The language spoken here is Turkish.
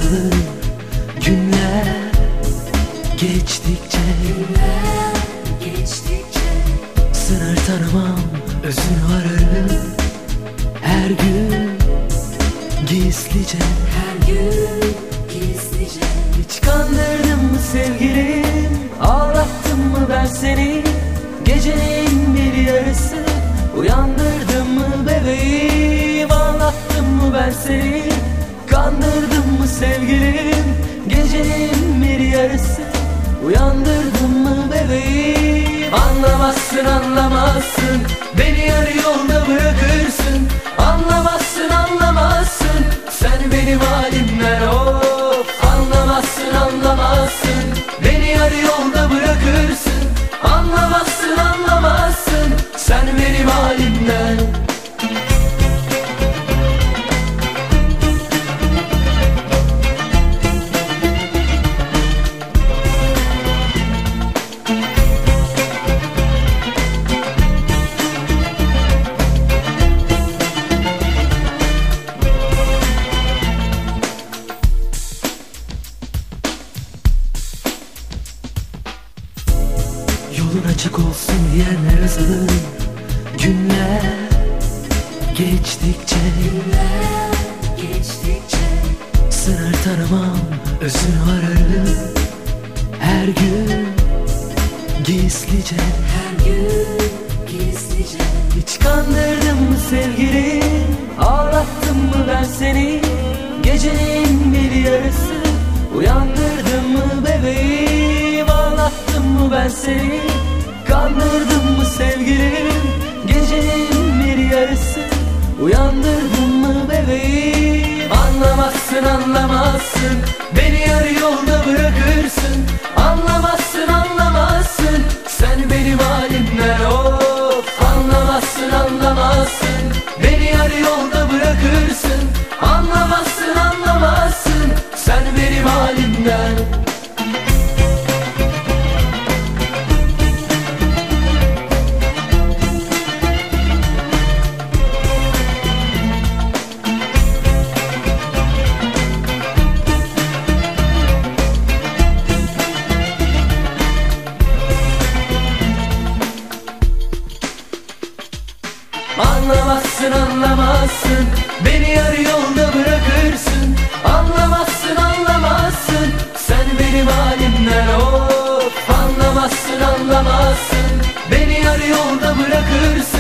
yazılır günler geçtikçe, sınır tanımam, özünü ararım her gün gizlice. Hiç kandırdım mı sevgilim, ağlattım mı ben seni? Gecenin bir yarısı uyandırdım mı bebeğim? Ağlattım mı ben seni? Kandırdım mı sevgilim? Gecenin bir yarısı uyandırdım mı bebeğim? Anlamazsın anlamazsın, beni yarı yolda bırakırsın. Anlamazsın anlamazsın, sen benim halimden of. Anlamazsın anlamazsın, beni yarı yolda bırakırsın. Anlamazsın anlamazsın, sen benim halimden. Yolun açık olsun diyenler azalır günler geçtikçe, sınır tanımam, özünü ararım her gün gizlice. Hiç kandırdım mı sevgilim, ağlattım mı ben seni? Gecenin bir yarısı uyandırdım mı bebeğim? Ağlattım mı ben seni? Kandırdım mı sevgilim? Gecenin bir yarısı uyandırdım mı bebeğim? Anlamazsın anlamazsın, beni yarı yolda bırakırsın. Anlamazsın anlamazsın, sen benim halimden of. Anlamazsın anlamazsın, beni yarı yolda bırakırsın. Anlamazsın anlamazsın, sen benim halimden. Anlamazsın anlamazsın, beni yarı yolda bırakırsın. Anlamazsın anlamazsın, sen benim halimden of. Anlamazsın anlamazsın, beni yarı yolda bırakırsın.